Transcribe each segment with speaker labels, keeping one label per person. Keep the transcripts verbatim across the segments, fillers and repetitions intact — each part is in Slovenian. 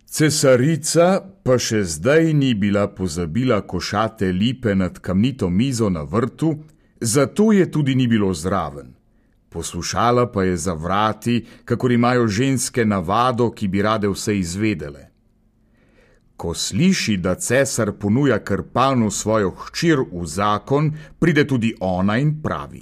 Speaker 1: Cesarica pa še zdaj ni bila pozabila košate lipe nad kamnito mizo na vrtu, zato je tudi ni bilo zraven. Poslušala pa je za vrati, kakor imajo ženske navado, ki bi rade vse izvedele. Ko sliši, da cesar ponuja Krpanu svojo hčer v zakon, pride tudi ona in pravi: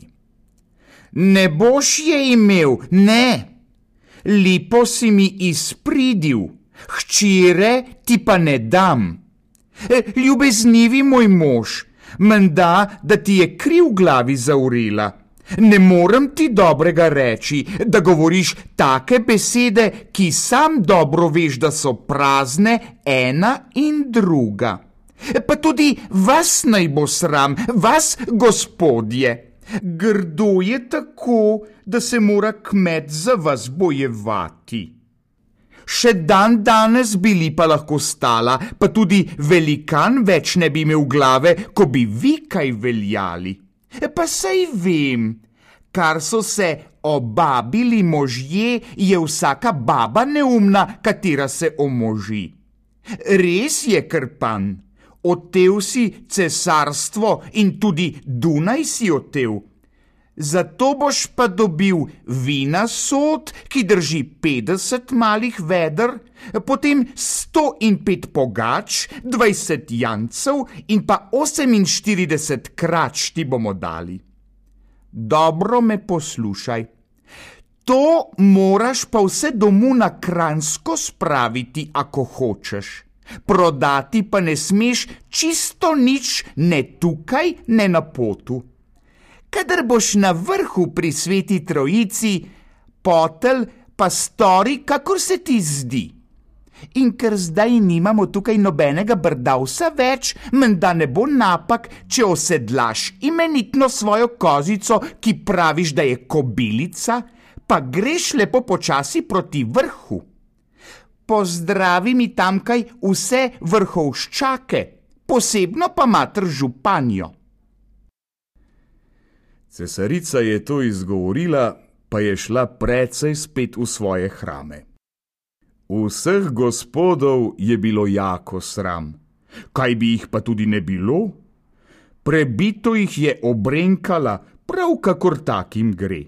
Speaker 1: Ne boš je imel, ne! Lipo si mi izpridil, hčere ti pa ne dam. Ljubeznivi moj mož, menda, da ti je kri v glavi zaurela. Ne morem ti dobrega reči, da govoriš take besede, ki sam dobro veš, da so prazne ena in druga. Pa tudi vas naj bo sram, vas, gospodje. Grdo je tako, da se mora kmet za vas bojevati. Še dan danes bi lipa lahko stala, pa tudi velikan več ne bi imel glave, ko bi vi kaj veljali. Pa saj vem, kar so se obabili možje, je vsaka baba neumna, katera se omoži. Res je, Krpan, otel si cesarstvo in tudi Dunaj si otel. Zato boš pa dobil vina sod, ki drži petdeset malih veder, potem sto in pet pogač, dvajset jancev in pa oseminštirideset krač ti bomo dali. Dobro me poslušaj. To moraš pa vse domu na Kranjsko spraviti, ako hočeš. Prodati pa ne smeš čisto nič, ne tukaj, ne na potu. Kadar boš na vrhu pri Sveti Trojici, potelj pa stori, kakor se ti zdi. In ker zdaj nimamo tukaj nobenega brdavsa več, menda ne bo napak, če osedlaš imenitno svojo kozico, ki praviš, da je kobilica, pa greš lepo počasi proti vrhu. Pozdravi mi tamkaj vse vrhovščake, posebno pa mater županjo. Cesarica je to izgovorila, pa je šla precej spet v svoje hrame. Vseh gospodov je bilo jako sram. Kaj bi jih pa tudi ne bilo? Prebito jih je obrenkala, prav kakor takim gre.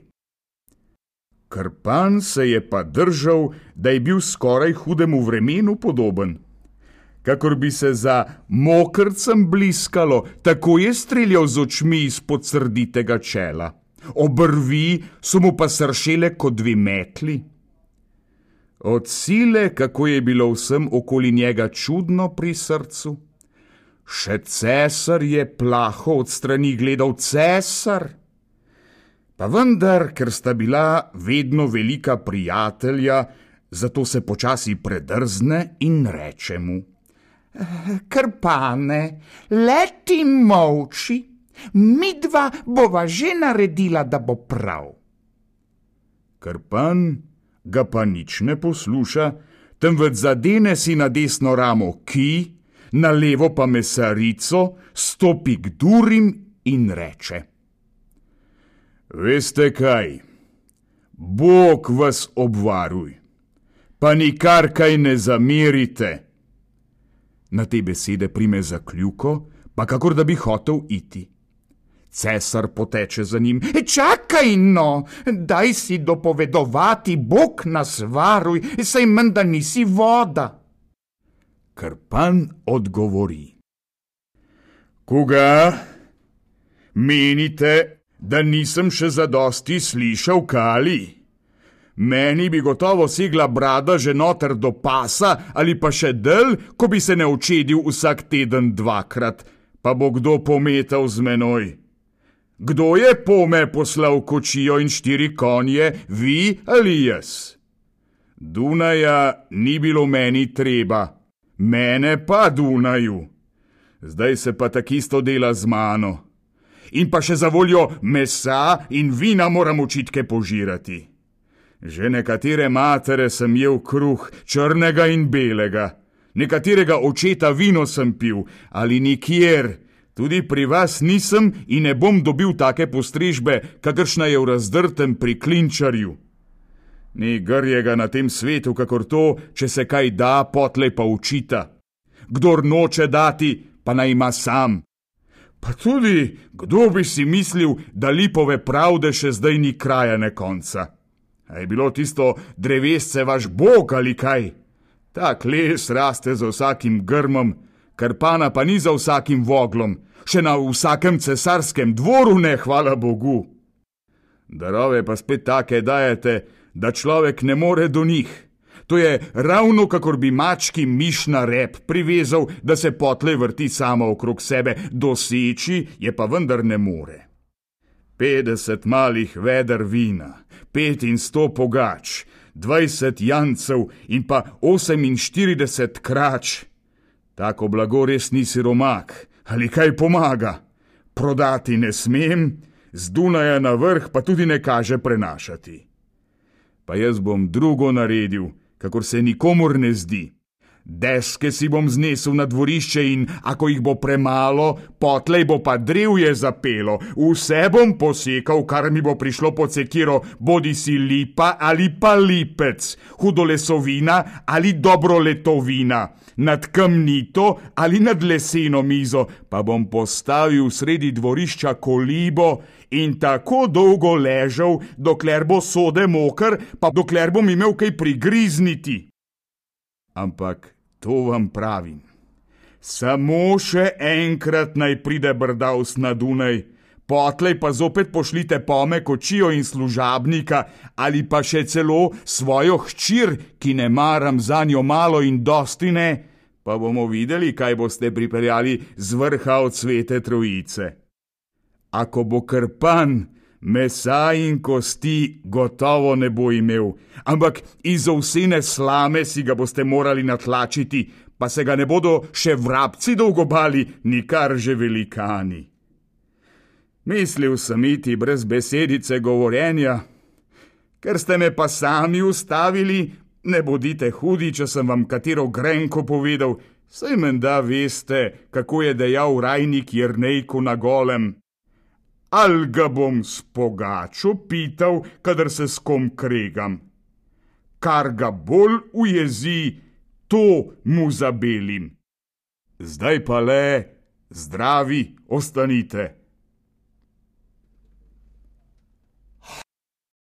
Speaker 1: Krpan se je pa držal, da je bil skoraj hudemu vremenu podoben. Kakor bi se za mokrcem bliskalo, tako je streljal z očmi izpod srditega čela. Obrvi so mu pa sršele kot dve metli. Od sile, kako je bilo vsem okoli njega čudno pri srcu. Še cesar je plaho od strani gledal, cesar. Pa vendar, ker sta bila vedno velika prijatelja, zato se počasi predrzne in reče mu: Krpane, leti molči, midva bova že naredila, da bo prav. Krpan ga pa nič ne posluša, temveč zadene si na desno ramo kij, na levo pa mesarico, stopi k Durim in reče: Veste kaj, Bog vas obvaruj, pa nikar kaj ne zamerite. Na te besede prime za kljuko, pa kakor da bi hotel iti. Cesar poteče za njim: Čakaj no, daj si dopovedovati, Bog nas varuj, saj menda nisi voda. Krpan odgovori: Koga? Menite, da nisem še zadosti slišal kali? Meni bi gotovo segla brada že noter do pasa ali pa še del, ko bi se ne očedil vsak teden dvakrat, pa bo kdo pometal z menoj. Kdo je pome poslal kočijo in štiri konje, vi ali jaz? Dunaja ni bilo meni treba, mene pa Dunaju. Zdaj se pa takisto dela z mano. In pa še za voljo mesa in vina moram očitke požirati. Že nekatere matere sem jel kruh, črnega in belega. Nekaterega očeta vino sem pil, ali nikjer. Tudi pri vas nisem in ne bom dobil take postrežbe, kakršna je v razdrtem pri klinčarju. Ni grjega na tem svetu, kakor to, če se kaj da, potlej pa učita. Kdor noče dati, pa naj ima sam. Pa tudi, kdo bi si mislil, da lipove pravde še zdaj ni kraja ne konca? A je bilo tisto drevesce vaš bog ali kaj? Tak les raste za vsakim grmom, krpana pa ni za vsakim voglom, še na vsakem cesarskem dvoru ne, hvala Bogu. Darove pa spet take dajete, da človek ne more do njih. To je ravno, kakor bi mački miš na rep privezal, da se potlej vrti sama okrog sebe, doseči je pa vendar ne more. Petdeset malih veder vina, pet in sto pogač, dvajset jancev in pa oseminštirideset krač. Tako blago res ni siromak, ali kaj pomaga? Prodati ne smem, z Dunaja na vrh pa tudi ne kaže prenašati. Pa jaz bom drugo naredil, kakor se nikomur ne zdi. Deske si bom znesel na dvorišče in, ako jih bo premalo, potlej bo pa drevje zapelo. Vse bom posekal, kar mi bo prišlo pod sekiro, bodi si lipa ali pa lipec, hudolesovina ali dobroletovina, nad kamnito ali nad leseno mizo, pa bom postavil sredi dvorišča kolibo in tako dolgo ležal, dokler bo sode moker, pa dokler bom imel kaj prigrizniti. Ampak to vam pravim, samo še enkrat naj pride Brdavs na Dunaj, potlej pa zopet pošljite pome kočijo in služabnika ali pa še celo svojo hčir, ki ne maram za njo malo in dosti ne, pa bomo videli, kaj boste pripeljali z vrha od Svete Trojice. Ako bo krpan, mesa in kosti gotovo ne bo imel, ampak iz ovsene slame si ga boste morali natlačiti, pa se ga ne bodo še vrabci dolgobali, nikar že velikani. Mislil sem iti brez besedice govorjenja, ker ste me pa sami ustavili, ne bodite hudi, če sem vam katero grenko povedal, saj menda veste, kako je dejal rajnik Jernejku na Golem. Al ga bom s pogačo pital, kadar se s kom kregam. Kar ga bolj ujezi, to mu zabelim. Zdaj pa le, zdravi ostanite.